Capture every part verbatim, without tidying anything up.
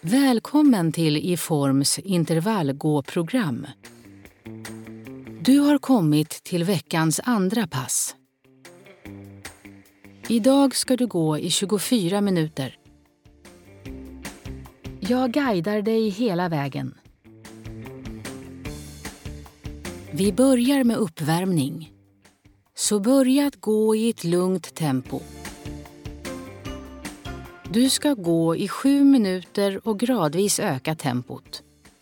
Välkommen till iForms intervallgåprogram. Du har kommit till veckans andra pass. Idag ska du gå i tjugofyra minuter. Jag guidar dig hela vägen. Vi börjar med uppvärmning. Så börja att gå i ett lugnt tempo. Du ska gå i sju minuter och gradvis öka tempot.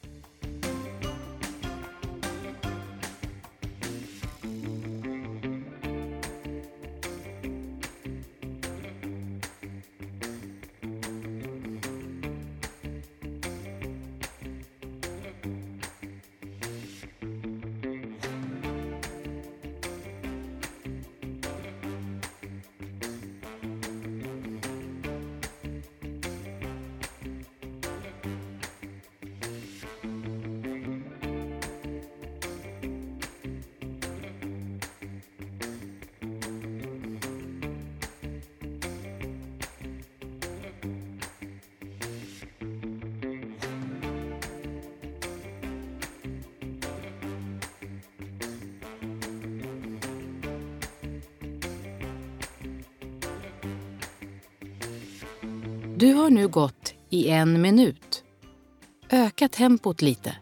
Du har nu gått i en minut. Öka tempot lite.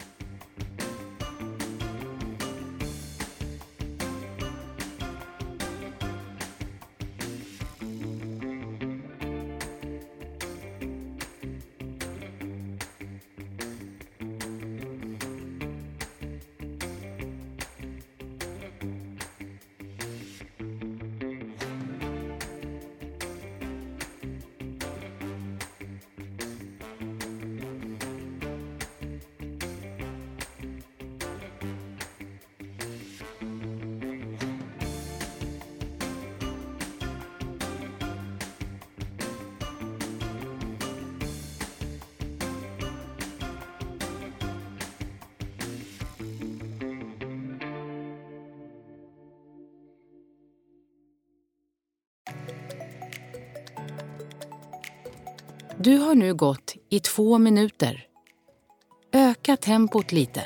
Du har nu gått i två minuter. Öka tempot lite.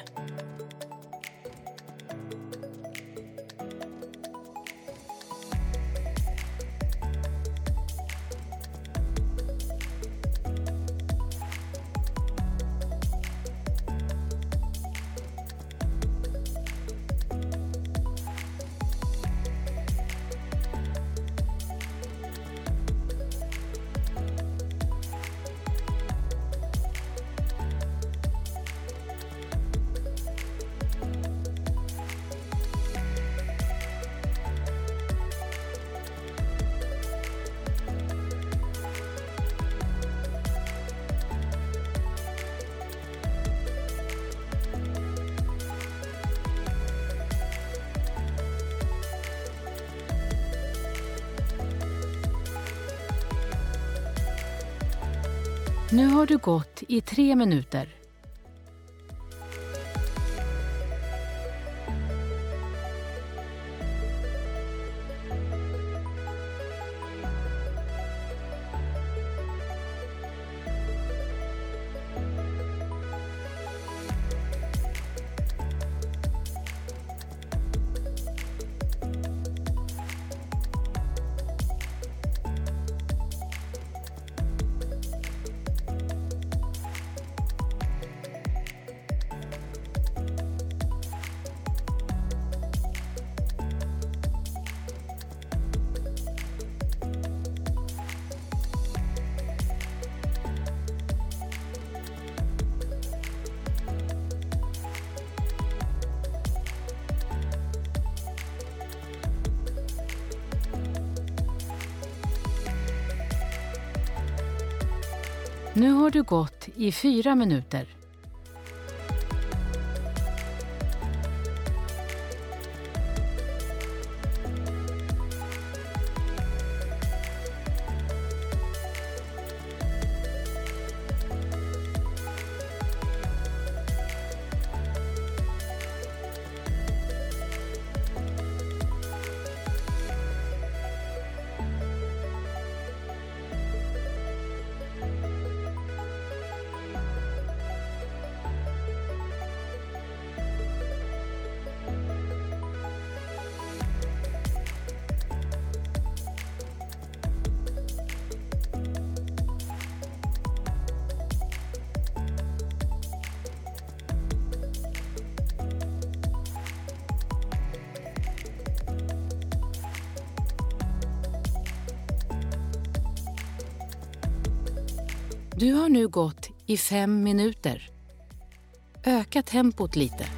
Nu har du gått i tre minuter. Nu har du gått i fyra minuter. Du har nu gått i fem minuter. Öka tempot lite.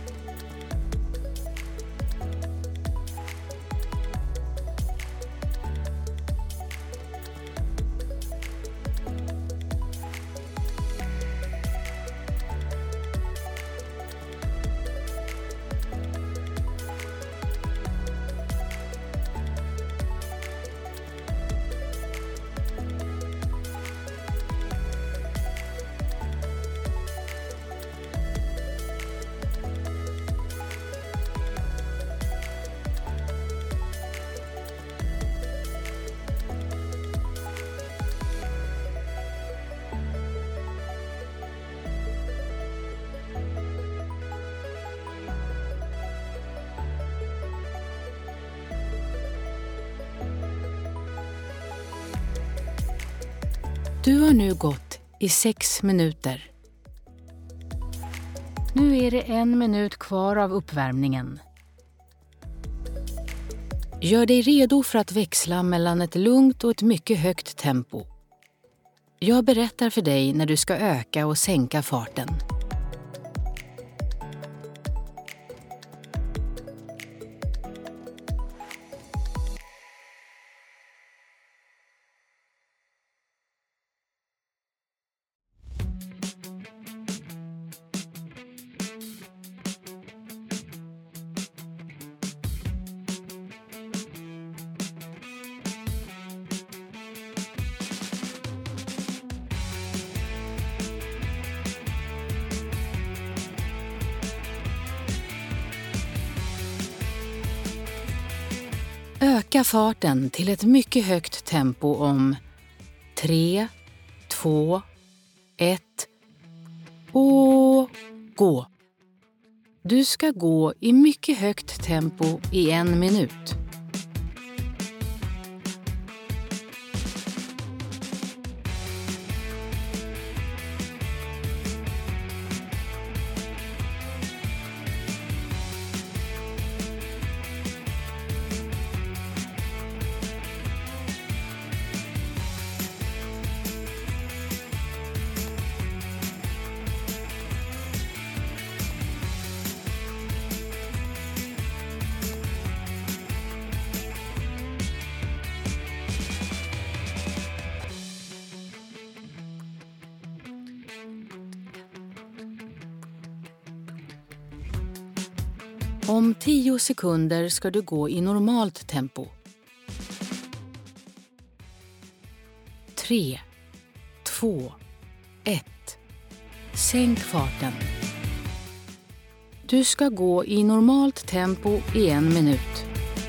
Du har nu gått i sex minuter. Nu är det en minut kvar av uppvärmningen. Gör dig redo för att växla mellan ett lugnt och ett mycket högt tempo. Jag berättar för dig när du ska öka och sänka farten. Öka farten till ett mycket högt tempo om tre, två, ett och gå. Du ska gå i mycket högt tempo i en minut. Om tio sekunder ska du gå i normalt tempo. Tre, två, ett. Sänk farten. Du ska gå i normalt tempo i en minut.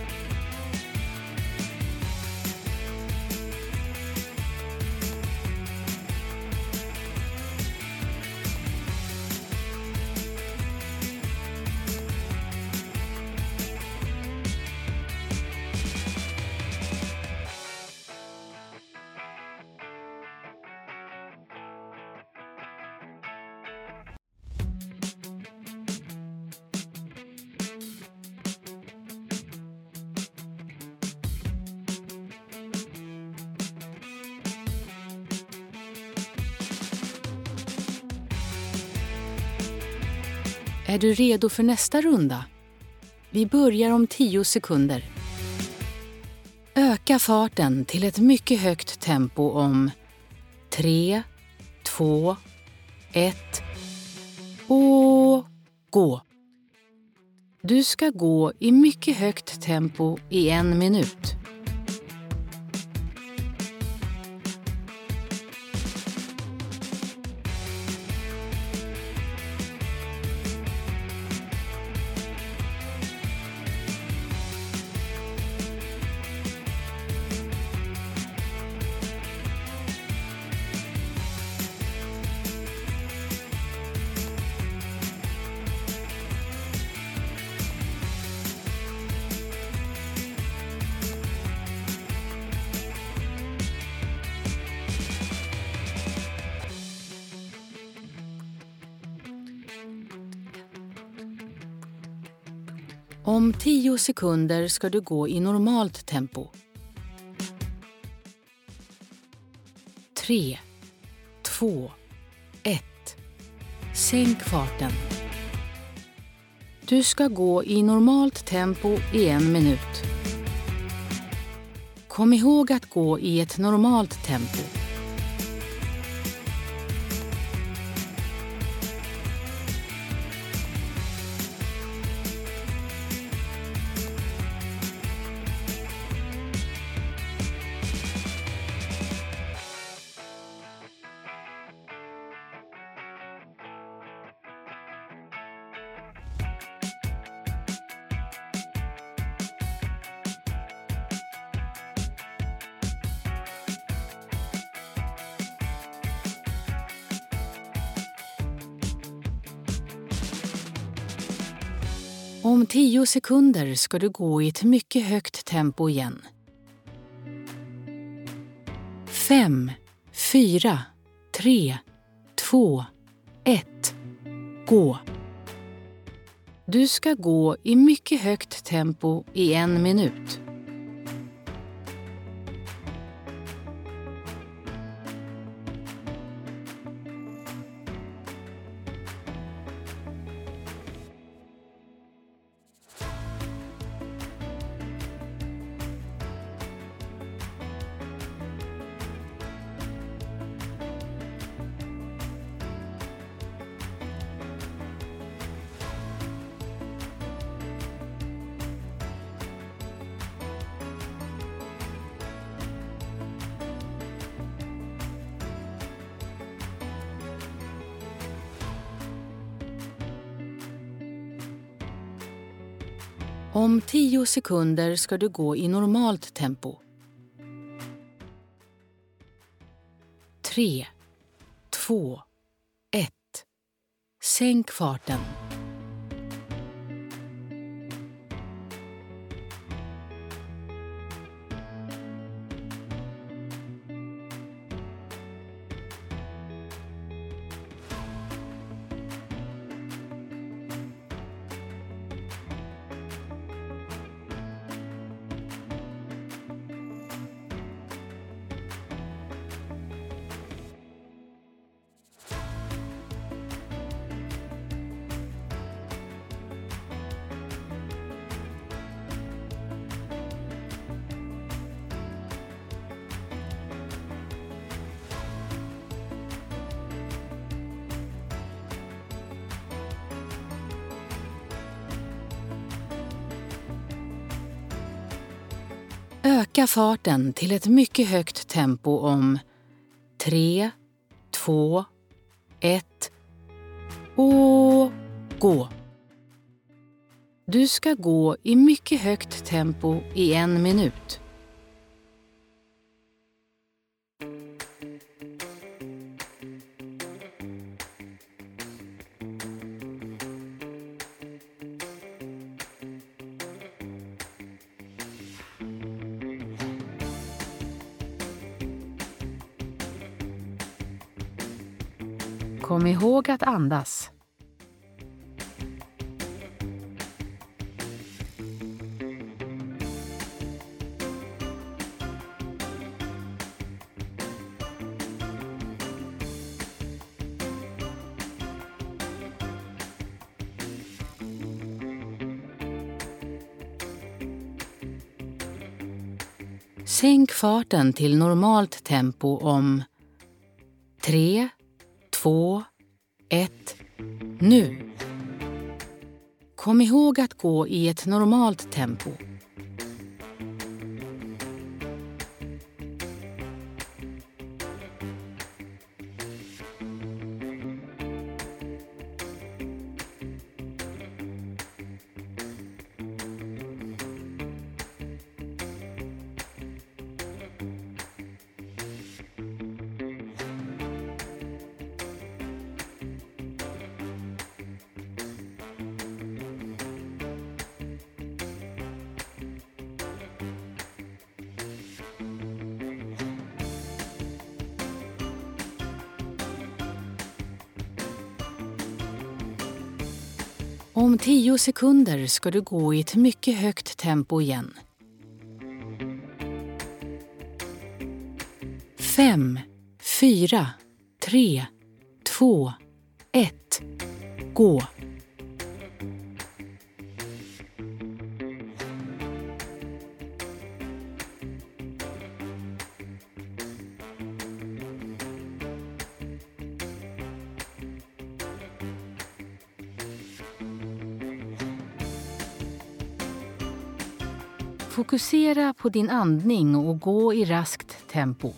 Är du redo för nästa runda? Vi börjar om tio sekunder. Öka farten till ett mycket högt tempo om tre, två, ett och gå. Du ska gå i mycket högt tempo i en minut. Om tio sekunder ska du gå i normalt tempo. Tre, två, ett. Sänk farten. Du ska gå i normalt tempo i en minut. Kom ihåg att gå i ett normalt tempo. Om tio sekunder ska du gå i ett mycket högt tempo igen. Fem, fyra, tre, två, ett. Gå. Du ska gå i mycket högt tempo i en minut. Om tio sekunder ska du gå i normalt tempo. Tre, två, ett. Sänk farten. Öka farten till ett mycket högt tempo om tre, två, ett och gå. Du ska gå i mycket högt tempo i en minut. Kom ihåg att andas. Sänk farten till normalt tempo om tre, två, ett, nu. Kom ihåg att gå i ett normalt tempo. Om tio sekunder ska du gå i ett mycket högt tempo igen. Fem, fyra, tre, två, ett, gå. Fokusera på din andning och gå i raskt tempo.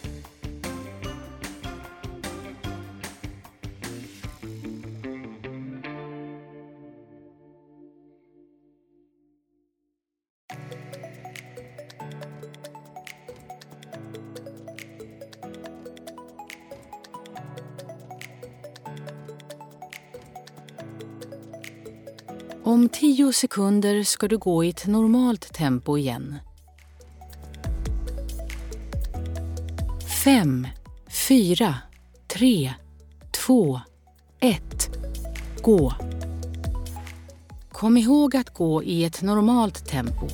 Om tio sekunder ska du gå i ett normalt tempo igen. Fem, fyra, tre, två, ett, gå. Kom ihåg att gå i ett normalt tempo.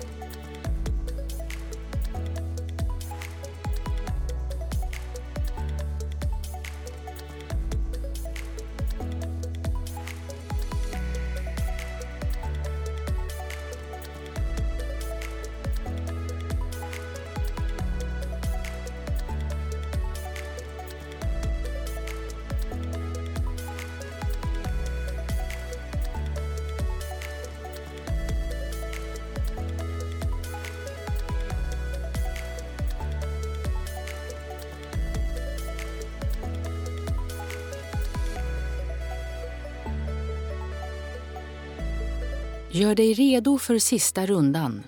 Gör dig redo för sista rundan.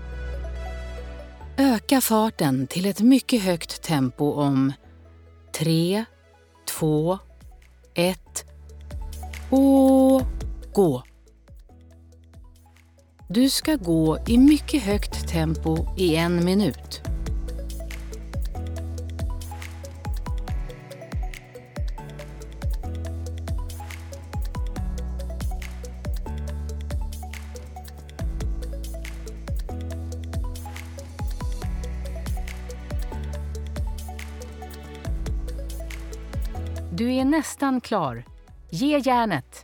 Öka farten till ett mycket högt tempo om tre, två, ett och gå. Du ska gå i mycket högt tempo i en minut. Du är nästan klar. Ge järnet!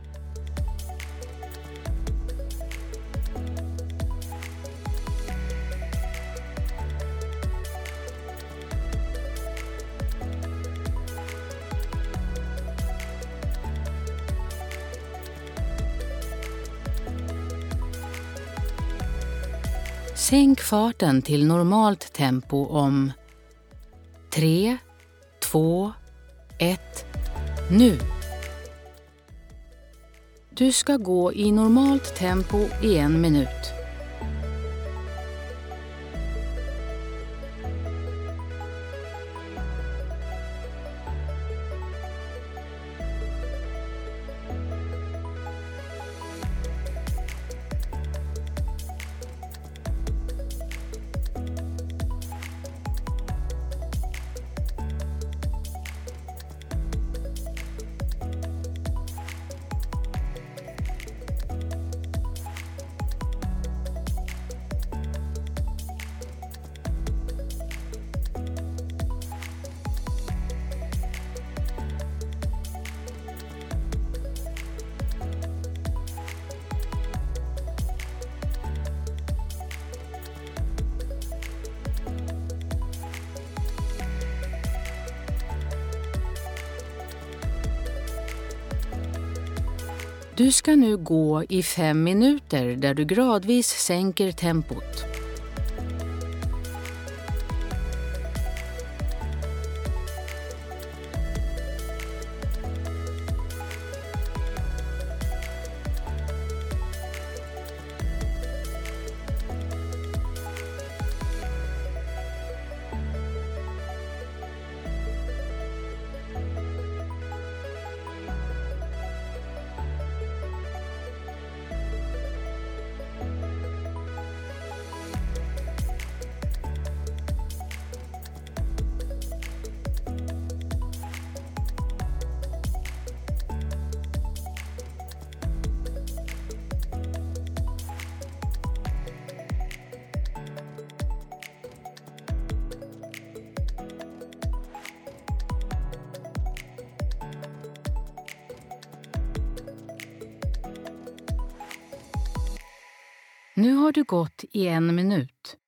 Sänk farten till normalt tempo om tre, två, ett, nu. Du ska gå i normalt tempo i en minut. Du ska nu gå i fem minuter där du gradvis sänker tempot. Nu har du gått i en minut.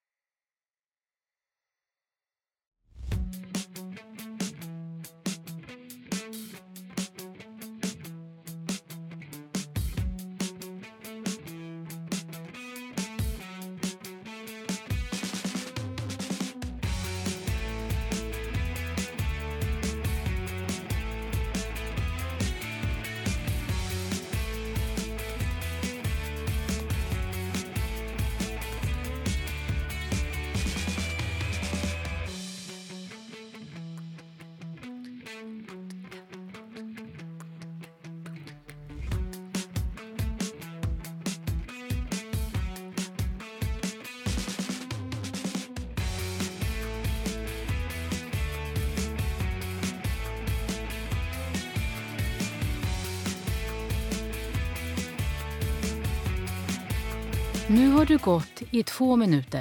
Nu har du gått i två minuter.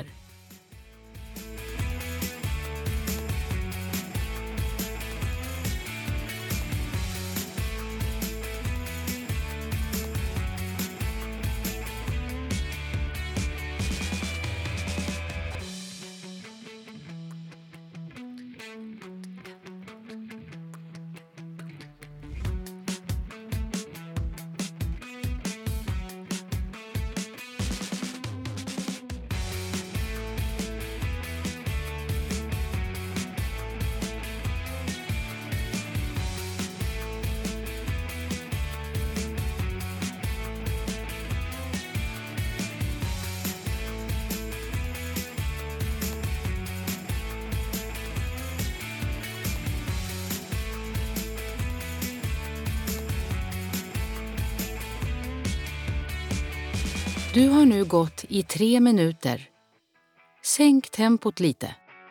Du har nu gått i tre minuter. Sänk tempot lite.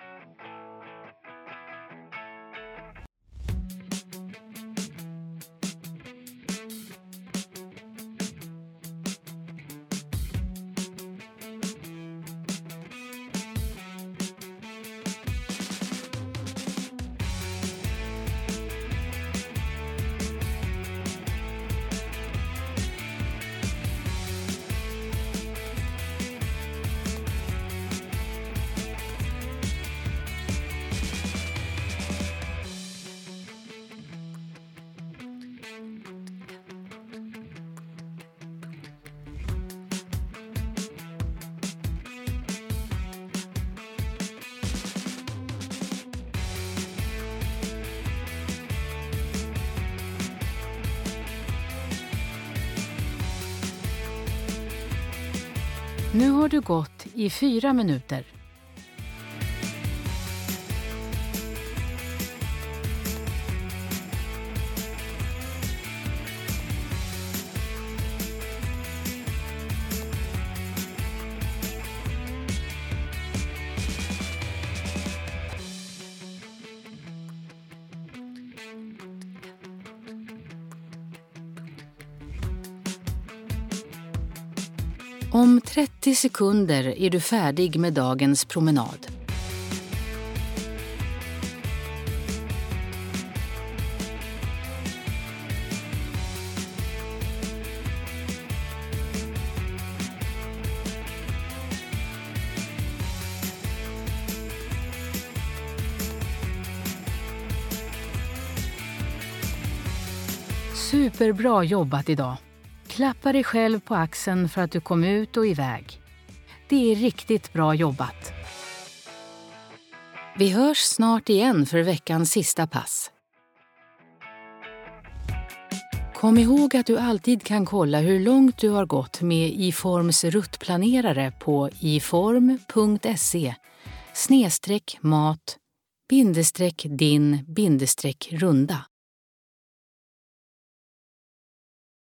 Nu har du gått i fyra minuter. Om trettio sekunder är du färdig med dagens promenad. Superbra jobbat idag! Klappa dig själv på axeln för att du kom ut och iväg. Det är riktigt bra jobbat. Vi hörs snart igen för veckans sista pass. Kom ihåg att du alltid kan kolla hur långt du har gått med iForms ruttplanerare på iform punkt se snedstreck mat bindestreck din bindestreck runda.